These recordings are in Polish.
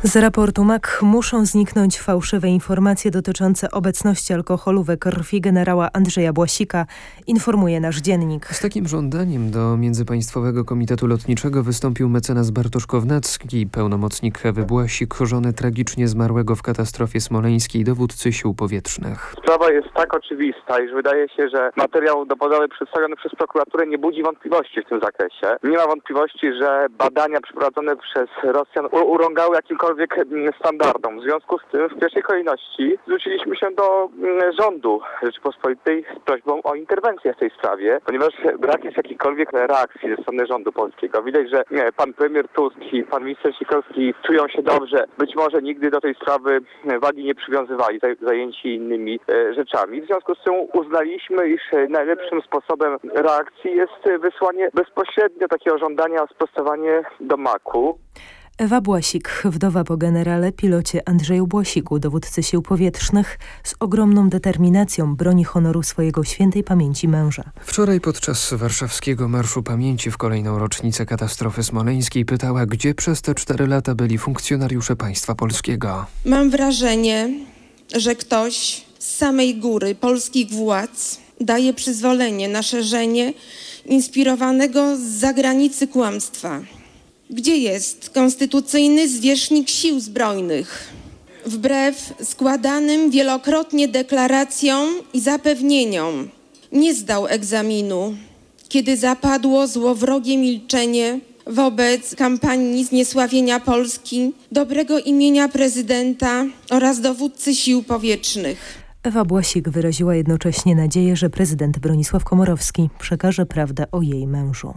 Z raportu MAK muszą zniknąć fałszywe informacje dotyczące obecności alkoholu we krwi generała Andrzeja Błasika, informuje nasz dziennik. Z takim żądaniem do Międzypaństwowego Komitetu Lotniczego wystąpił mecenas Bartosz Kownacki, pełnomocnik Ewy Błasik, żony tragicznie zmarłego w katastrofie smoleńskiej dowódcy sił powietrznych. Sprawa jest tak oczywista, iż wydaje się, że materiał dowodowy przedstawiony przez prokuraturę nie budzi wątpliwości w tym zakresie. Nie ma wątpliwości, że badania przeprowadzone przez Rosjan urągały jakimkolwiek standardom. W związku z tym w pierwszej kolejności zwróciliśmy się do rządu Rzeczypospolitej z prośbą o interwencję w tej sprawie, ponieważ brak jest jakichkolwiek reakcji ze strony rządu polskiego. Widać, że pan premier Tusk i pan minister Sikorski czują się dobrze. Być może nigdy do tej sprawy wagi nie przywiązywali, zajęci innymi rzeczami. W związku z tym uznaliśmy, iż najlepszym sposobem reakcji jest wysłanie bezpośrednio takiego żądania o sprostowanie do MAK-u. Ewa Błasik, wdowa po generale pilocie Andrzeju Błasiku, dowódcy sił powietrznych, z ogromną determinacją broni honoru swojego świętej pamięci męża. Wczoraj podczas warszawskiego Marszu Pamięci w kolejną rocznicę katastrofy smoleńskiej pytała, gdzie przez te 4 lata byli funkcjonariusze państwa polskiego. Mam wrażenie, że ktoś z samej góry polskich władz daje przyzwolenie na szerzenie inspirowanego z zagranicy kłamstwa. Gdzie jest konstytucyjny zwierzchnik sił zbrojnych? Wbrew składanym wielokrotnie deklaracjom i zapewnieniom nie zdał egzaminu, kiedy zapadło złowrogie milczenie wobec kampanii zniesławienia Polski, dobrego imienia prezydenta oraz dowódcy sił powietrznych. Ewa Błasik wyraziła jednocześnie nadzieję, że prezydent Bronisław Komorowski przekaże prawdę o jej mężu.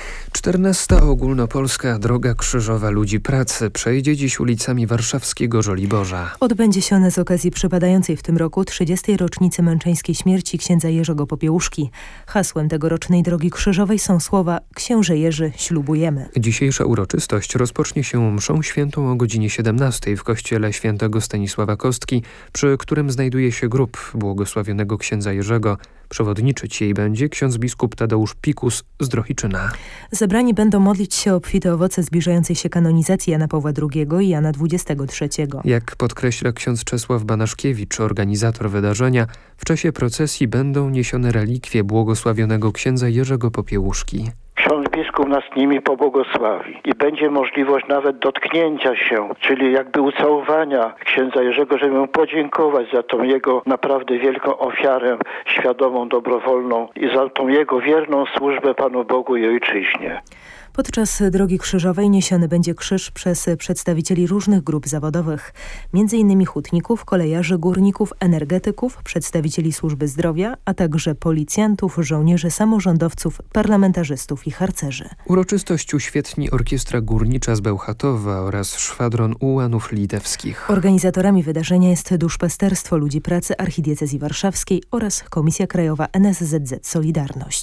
14. ogólnopolska Droga Krzyżowa Ludzi Pracy przejdzie dziś ulicami warszawskiego Żoliborza. Odbędzie się ona z okazji przypadającej w tym roku 30. rocznicy męczeńskiej śmierci księdza Jerzego Popiełuszki. Hasłem tegorocznej Drogi Krzyżowej są słowa: Księże Jerzy, ślubujemy. Dzisiejsza uroczystość rozpocznie się mszą świętą o godzinie 17 w kościele świętego Stanisława Kostki, przy którym znajduje się grób błogosławionego księdza Jerzego. Przewodniczyć jej będzie ksiądz biskup Tadeusz Pikus z Drohiczyna. Zebrani będą modlić się o obfite owoce zbliżającej się kanonizacji Jana Pawła II i Jana XXIII. Jak podkreśla ksiądz Czesław Banaszkiewicz, organizator wydarzenia, w czasie procesji będą niesione relikwie błogosławionego księdza Jerzego Popiełuszki. Ksiądz biskup nas nimi pobłogosławi i będzie możliwość nawet dotknięcia się, czyli jakby ucałowania księdza Jerzego, żeby mu podziękować za tą jego naprawdę wielką ofiarę, świadomą, dobrowolną i za tą jego wierną służbę Panu Bogu i Ojczyźnie. Podczas Drogi Krzyżowej niesiony będzie krzyż przez przedstawicieli różnych grup zawodowych, m.in. hutników, kolejarzy, górników, energetyków, przedstawicieli służby zdrowia, a także policjantów, żołnierzy, samorządowców, parlamentarzystów i harcerzy. Uroczystość uświetni Orkiestra Górnicza z Bełchatowa oraz Szwadron Ułanów Litewskich. Organizatorami wydarzenia jest Duszpasterstwo Ludzi Pracy Archidiecezji Warszawskiej oraz Komisja Krajowa NSZZ Solidarność.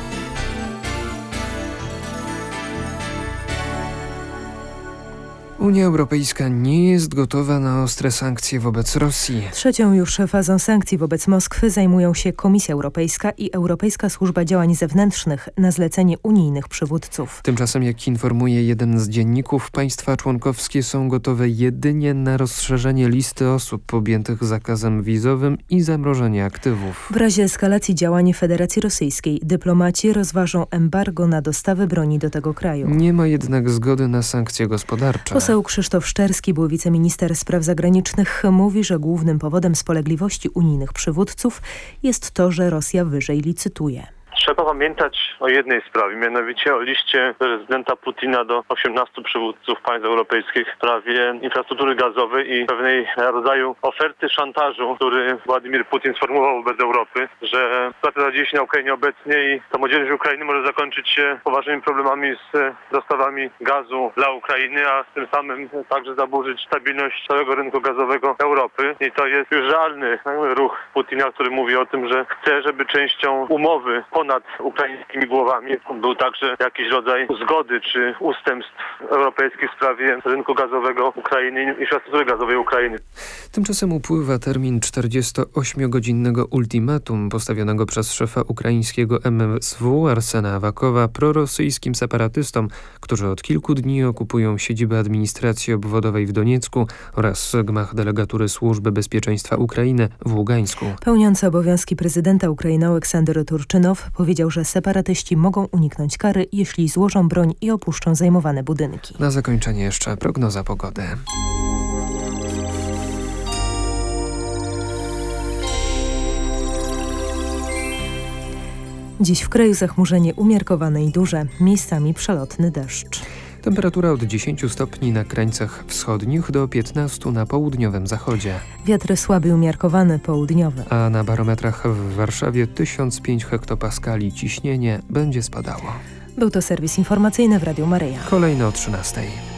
Unia Europejska nie jest gotowa na ostre sankcje wobec Rosji. Trzecią już fazą sankcji wobec Moskwy zajmują się Komisja Europejska i Europejska Służba Działań Zewnętrznych na zlecenie unijnych przywódców. Tymczasem, jak informuje jeden z dzienników, państwa członkowskie są gotowe jedynie na rozszerzenie listy osób objętych zakazem wizowym i zamrożenie aktywów. W razie eskalacji działań Federacji Rosyjskiej dyplomaci rozważą embargo na dostawy broni do tego kraju. Nie ma jednak zgody na sankcje gospodarcze. Poseł Krzysztof Szczerski, był wiceminister spraw zagranicznych, mówi, że głównym powodem spolegliwości unijnych przywódców jest to, że Rosja wyżej licytuje. Trzeba pamiętać o jednej sprawie, mianowicie o liście prezydenta Putina do 18 przywódców państw europejskich w sprawie infrastruktury gazowej i pewnej rodzaju oferty szantażu, który Władimir Putin sformułował wobec Europy, że sytuacja dzieje się na Ukrainie obecnie i samodzielność Ukrainy może zakończyć się poważnymi problemami z dostawami gazu dla Ukrainy, a z tym samym także zaburzyć stabilność całego rynku gazowego Europy. I to jest już realny ruch Putina, który mówi o tym, że chce, żeby częścią umowy ponad ukraińskimi głowami. Był także jakiś rodzaj zgody czy ustępstw europejskich w sprawie rynku gazowego Ukrainy i infrastruktury gazowej Ukrainy. Tymczasem upływa termin 48-godzinnego ultimatum postawionego przez szefa ukraińskiego MSW Arsena Awakowa prorosyjskim separatystom, którzy od kilku dni okupują siedzibę administracji obwodowej w Doniecku oraz gmach delegatury Służby Bezpieczeństwa Ukrainy w Ługańsku. Pełniący obowiązki prezydenta Ukrainy Oleksandr Turczynow powiedział, że separatyści mogą uniknąć kary, jeśli złożą broń i opuszczą zajmowane budynki. Na zakończenie jeszcze prognoza pogody. Dziś w kraju zachmurzenie umiarkowane i duże, miejscami przelotny deszcz. Temperatura od 10 stopni na krańcach wschodnich do 15 na południowym zachodzie. Wiatr słaby umiarkowany, południowy. A na barometrach w Warszawie 1005 hektopaskali ciśnienie będzie spadało. Był to serwis informacyjny w Radiu Maryja. Kolejno o 13.